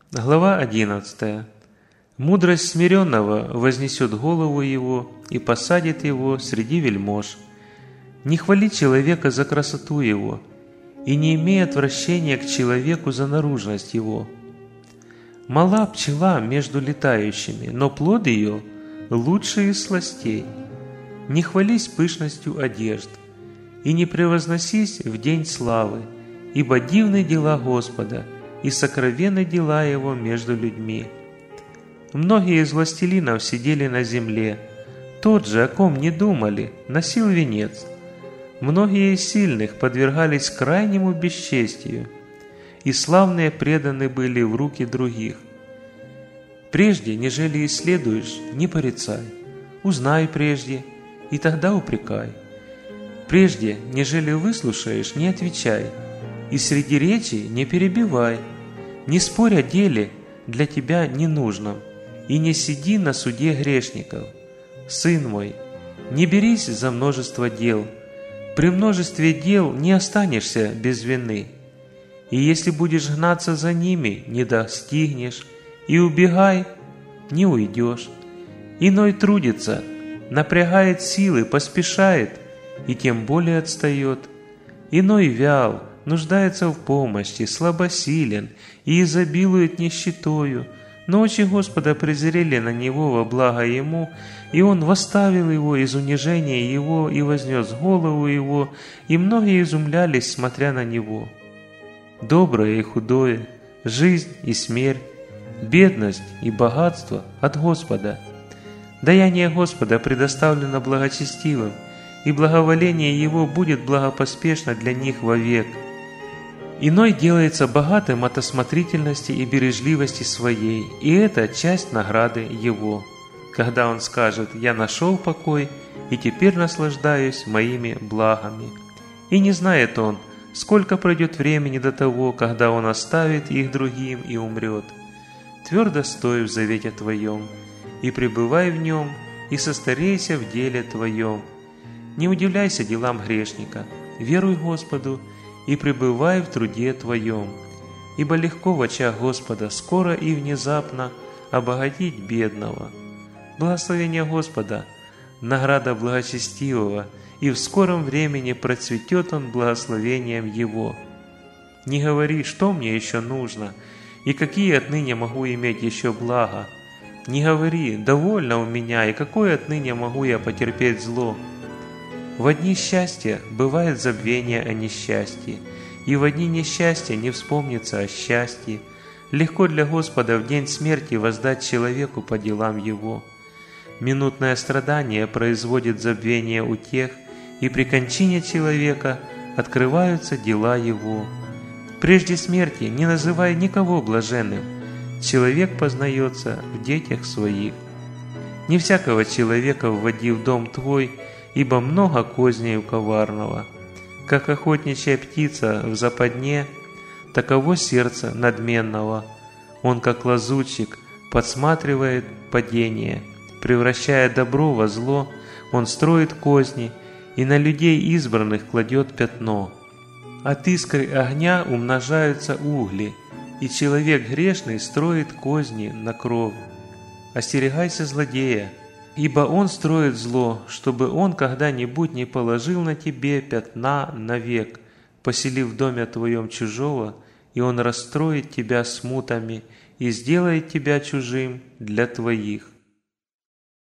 Глава 11. Мудрость смиренного вознесет голову его и посадит его среди вельмож. Не хвали человека за красоту его, и не имей отвращения к человеку за наружность его. Мала пчела между летающими, но плод ее лучше из сластей. Не хвались пышностью одежд, и не превозносись в день славы, ибо дивны дела Господа, и сокровенны дела Его между людьми. Многие из властелинов сидели на земле, тот же, о ком не думали, носил венец. Многие из сильных подвергались крайнему бесчестию, и славные преданы были в руки других. Прежде, нежели исследуешь, не порицай, узнай прежде, и тогда упрекай. Прежде, нежели выслушаешь, не отвечай, и среди речи не перебивай. Не спорь о деле для тебя ненужном, и не сиди на суде грешников. Сын мой, не берись за множество дел. При множестве дел не останешься без вины. И если будешь гнаться за ними, не достигнешь, и убегай, не уйдешь. Иной трудится, напрягает силы, поспешает, и тем более отстает. Иной вял, нуждается в помощи, слабосилен и изобилует нищетою, но очи Господа презрели на него во благо ему, и Он восставил его из унижения его и вознес голову его, и многие изумлялись, смотря на него. Доброе и худое, жизнь и смерть, бедность и богатство от Господа. Даяние Господа предоставлено благочестивым, и благоволение Его будет благопоспешно для них вовек. Иной делается богатым от осмотрительности и бережливости своей, и это часть награды его. Когда он скажет: «Я нашел покой, и теперь наслаждаюсь моими благами». И не знает он, сколько пройдет времени до того, когда он оставит их другим и умрет. Твердо стой в завете твоем, и пребывай в нем, и состарейся в деле твоем. Не удивляйся делам грешника, веруй Господу, и пребывай в труде твоем. Ибо легко в очах Господа скоро и внезапно обогатить бедного. Благословение Господа – награда благочестивого, и в скором времени процветет он благословением Его. Не говори, что мне еще нужно, и какие отныне могу иметь еще блага. Не говори, довольно у меня, и какое отныне могу я потерпеть зло. В одни счастья бывает забвение о несчастье, и в одни несчастья не вспомнится о счастье. Легко для Господа в день смерти воздать человеку по делам его. Минутное страдание производит забвение у тех, и при кончине человека открываются дела его. Прежде смерти не называй никого блаженным, человек познается в детях своих. Не всякого человека вводи в дом твой, ибо много козней у коварного. Как охотничья птица в западне, таково сердце надменного. Он, как лазутчик, подсматривает падение. Превращая добро во зло, он строит козни, и на людей избранных кладет пятно. От искры огня умножаются угли, и человек грешный строит козни на кровь. Остерегайся злодея, ибо он строит зло, чтобы он когда-нибудь не положил на тебе пятна навек, поселив в доме твоем чужого, и он расстроит тебя смутами и сделает тебя чужим для твоих.